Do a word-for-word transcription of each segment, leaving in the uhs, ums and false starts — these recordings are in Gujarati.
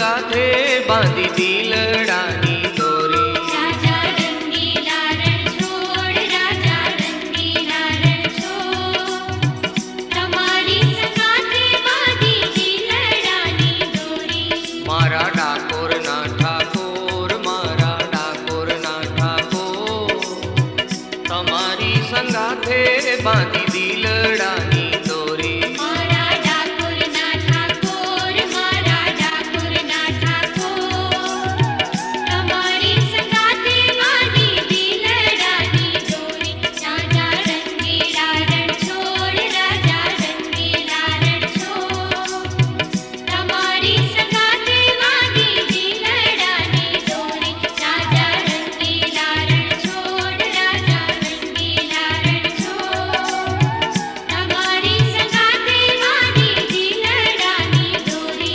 संगाथे बांधी दिलडानी दोरी। राजा रंगीला रण छोड़, राजा रंगीला रण छोड़, तमारी संगाथे बांधी दिलडानी दोरी। मारा डाकोर ना ठाकोर, मारा डाकोर ना ठाकोर, तमारी संगाथे बांधी दिलडानी दोरी। मारा डाकुर ना ठाकोर, मारा डाकुर ना ठाकोर, तमारी संगाथे बांधी दिलडानी दोरी। राजा रंगीला रण छोड़, राजा रंगीला रण छोड़, तमारी संगाथे बांधी दिलडानी दोरी। राजा रंगीला रण छोड़, राजा रंगीला रण छोड़, तमारी संगाथे बांधी दिलडानी दोरी।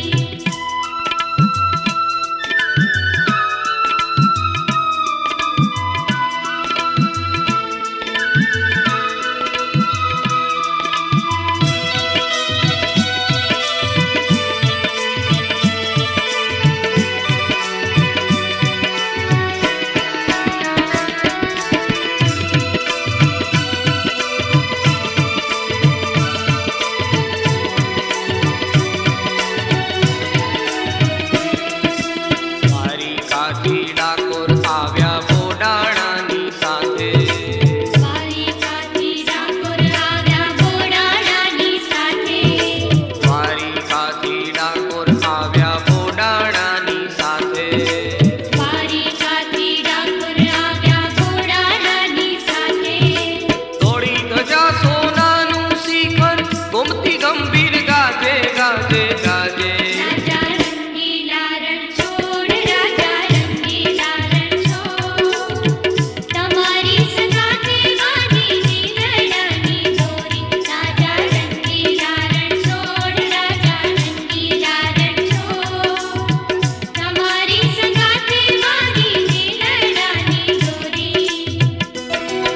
દ્વારિકાથી ડાકોર આવ્યા બોડાણાની સાથે। દ્વારિકાથી ડાકોર આવ્યા બોડાણાની સાથે। દ્વારિકાથી ડાકોર આવ્યા બોડાણાની સાથે। દ્વારિકાથી ડાકોર આવ્યા બોડાણાની સાથે। તોડી ધજા સોનાનું શિખર, ગોમતી ગંભીર ગાજે ગાજે ગાજે। રાજા રંગીલા રણ છોડ, રાજા રંગીલા રણ છોડ, તમારી સંગાથે બાંધી દિલડાની દોરી। રાજા રંગીલા રણ છોડ, રાજા રંગીલા રણ છોડ, તમારી સંગાથે બાંધી દિલડાની દોરી।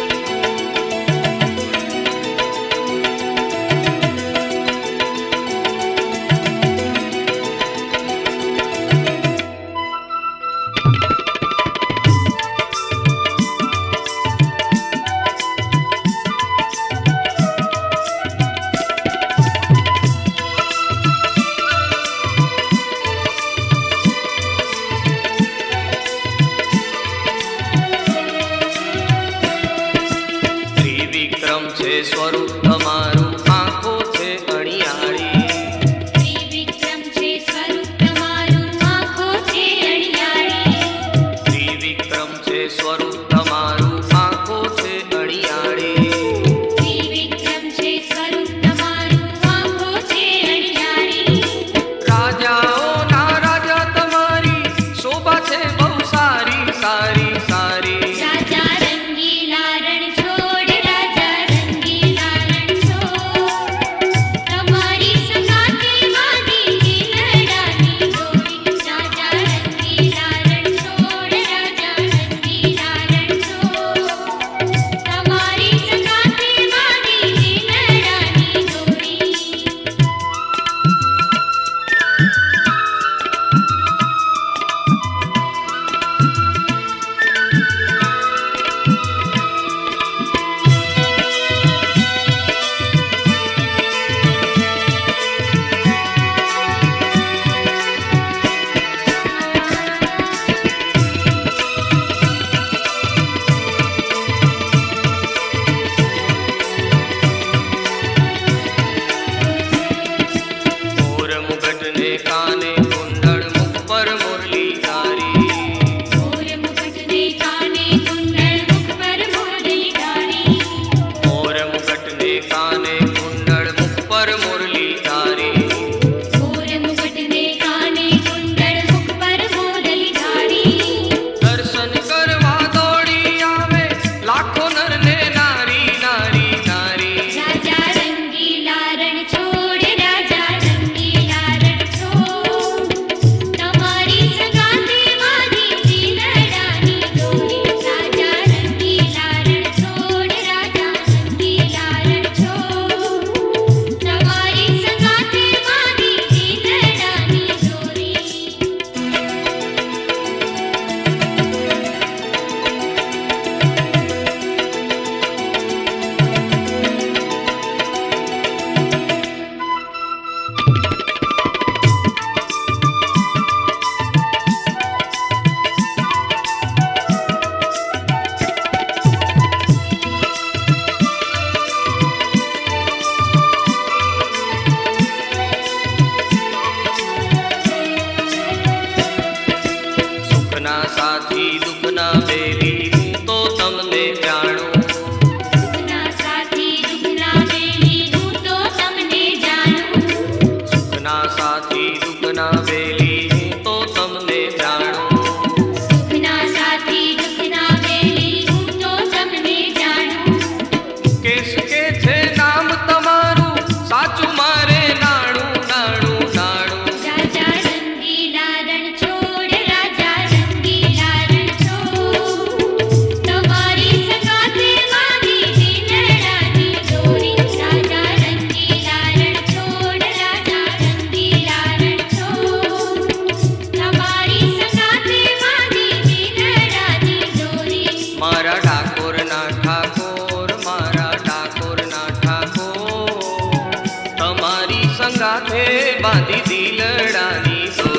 ત્રિવિક્રમ છે સ્વરૂપ તમારું, આંખો છે અણિયાળી। ત્રિવિક્રમ છે સ્વરૂપ તમારું, આંખો છે અણિયાળી। ત્રિવિક્રમ છે સ્વરૂપ તમારું, આંખો છે અણિયાળી। ત્રિવિક્રમ છે સ્વરૂપ તમારું, આંખો છે અણિયાળી। રાજાઓના રાજા તમારી શોભા છે બહુ સારી સારી સારી। રાજા રંગીલા રણ છોડ, રાજા રંગીલા રણ માથે બાંધી દિલડાની